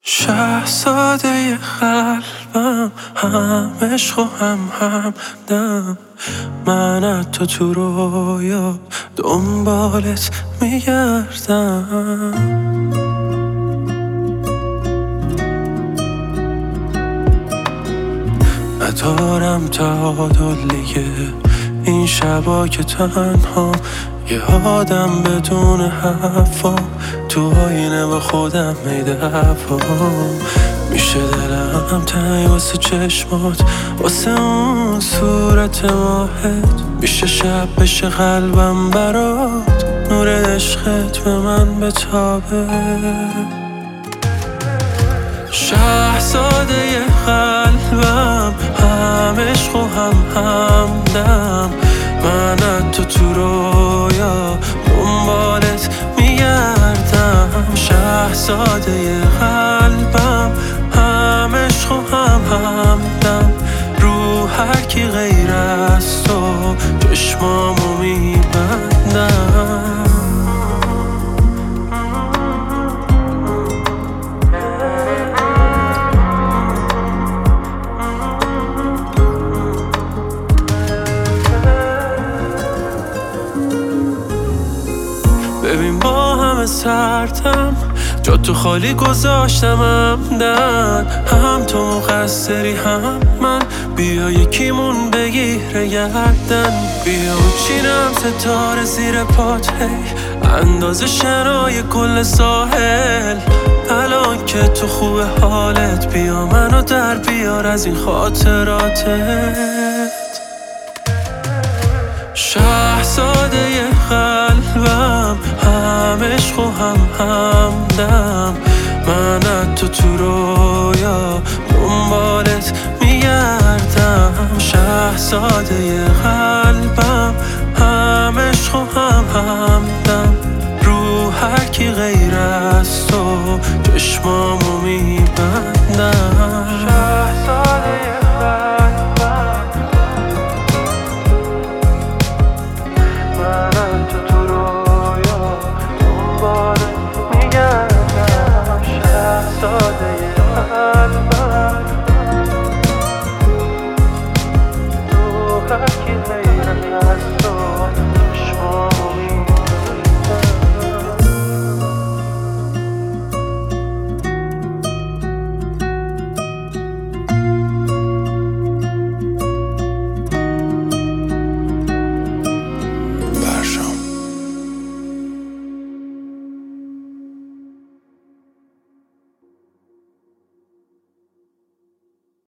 شهزاده قلبم، هم عشق و هم همدم. من حتی تو رویا دنبالت میگردم. ندارم تعادل دیگه این شبا که تنها، یه آدم بدون حرفام تو آینه با خودم میدفام. میشه دلم تنگ واسه چشمات، واسه اون صورت ماهت. میشه شب بشه قلبم برات، نور عشقت به من بتابه. شهزاده قلبم، هم عشق و هم همدم. من حتی تو رویا دنبالت میگردم. شهزاده قلبم، هم عشق و هم همدم. رو هر کی غیر از تو چشمامو میبندم. ببین با همه سردم، جا تو خالی گذاشتم عمدن. هم تو مقصری هم من، بیا یکیمون بگیره گردن. بیا چینم ستاره زیر پات، اندازه شنای کل ساحل. الان که تو خوب حالت، بیا منو در بیار از این خاطراتت. شهزاده قلبم، هم عشق و هم همدم. من حتی تو رویا دنبالت میگردم. شهزاده قلبم، هم عشق و هم همدم. رو هر کی غیر از تو چشمامو میبندم.